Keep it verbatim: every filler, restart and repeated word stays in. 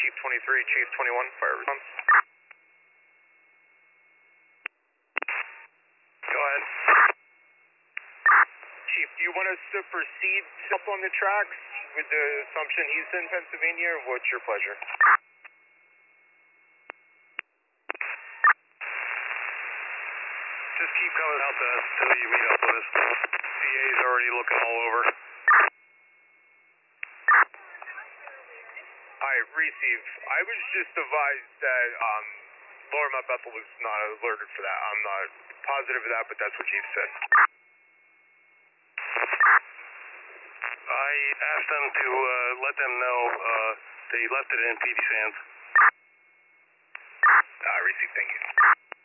Chief twenty-three, Chief twenty-one, fire response. Go ahead. Chief, do you want us to proceed up on the tracks with the assumption he's in Pennsylvania, or what's your pleasure? Just keep coming out to us until you meet up with us. C A's already looking all over. Alright, receive. I was just advised that um, Lower Mount Bethel was not alerted for that. I'm not positive of that, but that's what Chief said. I asked them to uh, let them know uh, they left it in P D's hands. Uh, receive, thank you.